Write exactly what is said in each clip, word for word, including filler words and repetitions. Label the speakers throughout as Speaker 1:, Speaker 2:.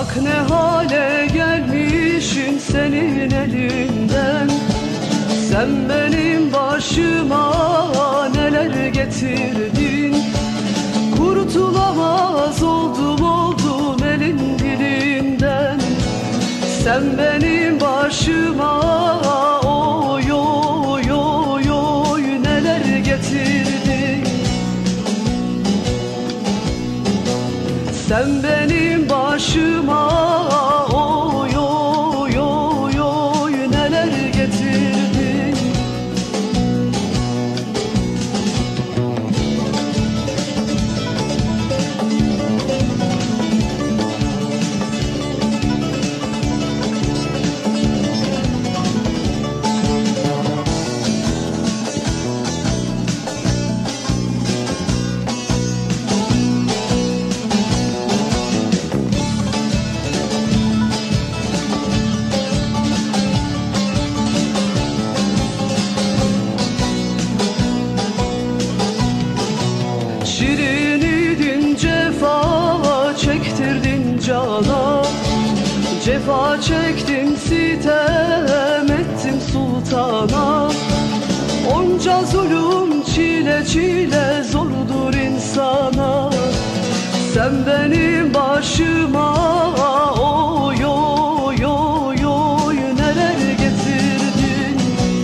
Speaker 1: Bak ne hale gelmişim senin elinden. Sen benim başıma neler getirdin. Kurtulamaz oldum oldum elin dilinden. Sen benim başıma oy oy oy oy neler getirdin. Sen benim başıma oy oy oy oy neler getirdin. Şirinidin cefa çektirdin cana. Cefa çektim sitem ettim sultana. Onca zulüm çile çile zordur insana. Sen benim başıma oy oy oy oy neler getirdin.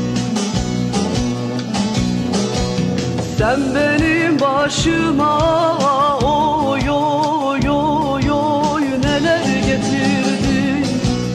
Speaker 1: Sen benim başıma oy oy oy oy neler getirdin.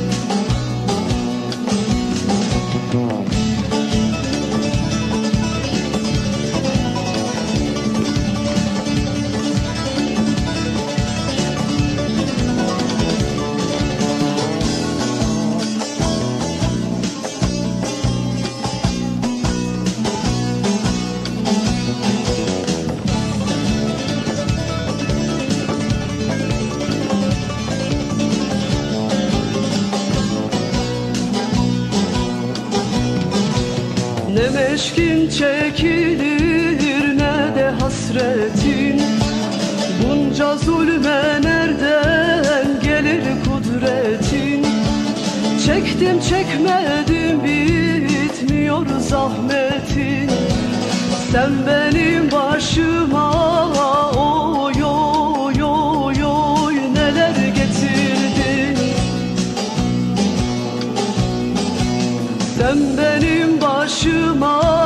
Speaker 1: Ne meşkin çekilir ne de hasretin. Bunca zulme nereden gelir kudretin. Çektim çekmedim bitmiyor zahmetin. Sen benim başıma oy oy oy oy neler getirdin. Sen benim başıma